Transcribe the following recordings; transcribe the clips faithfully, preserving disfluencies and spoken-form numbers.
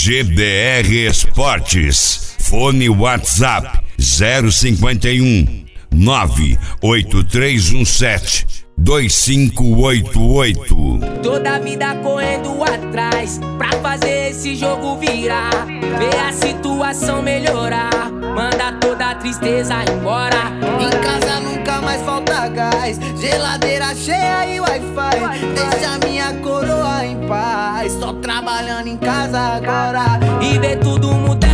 G D R Esportes. Fone WhatsApp zero cinquenta e um, nove oito três um sete, dois cinco oito oito. Toda a vida correndo atrás pra fazer esse jogo virar, ver a situação melhorar, manda toda a tristeza embora. Em casa nunca mais falta gás, geladeira cheia e Wi-Fi. Deixa minha coroa em paz, só trabalhando em casa agora. E ver tudo mudando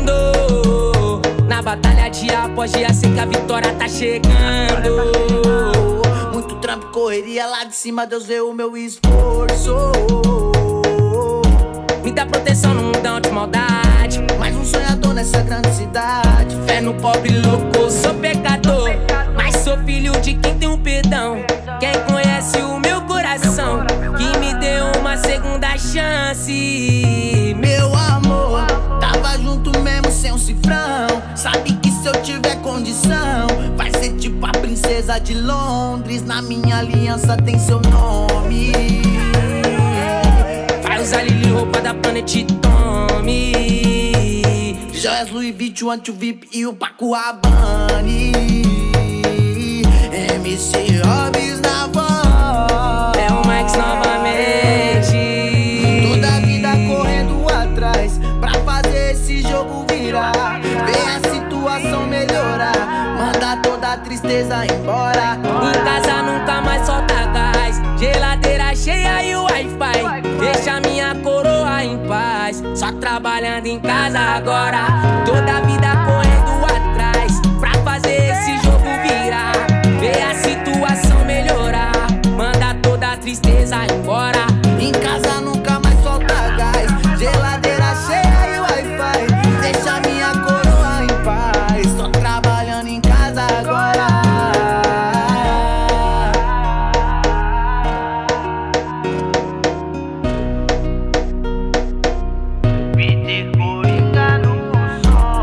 na batalha dia após dia, sei que a vitória tá chegando. Muito trampo, correria lá de cima, Deus vê o meu esforço. Me dá proteção no mundão de maldade, mais um sonhador nessa grande cidade. Fé no pobre louco, sou pecador, mas sou filho de quem tem um perdão. Quem conhece o meu coração, que me deu uma segunda chance. Meu amor, tava junto mesmo sem um cifrão. Sabe que se eu tiver condição, vai ser tipo a princesa de Londres. Na minha aliança tem seu nome. Vai usar Lili, roupa da Planet Tommy, joias Louis Vuitton, o Anti-V I P e o Paco Rabanne. M C Hobbs na voz, é o Max novamente. Toda a vida correndo atrás pra fazer esse jogo virar, ver a situação melhorar, manda toda a tristeza embora. Em casa nunca mais solta gás, geladeira cheia e o Wi-Fi. Deixa minha coroa em paz, só trabalhando em casa agora. Toda a vida correndo atrás pra fazer esse jogo virar, ver a situação melhorar, manda toda a tristeza embora. Em casa nunca mais solta gás, geladeira cheia e Wi-Fi. Deixa minha coroa em paz, só trabalhando em casa agora. Peter Coringa no som.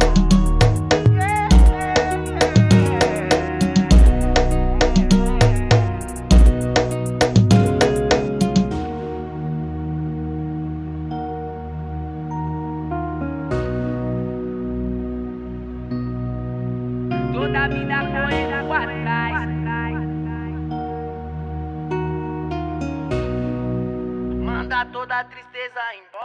Toda a vida correndo atrás, Manda toda a tristeza embora.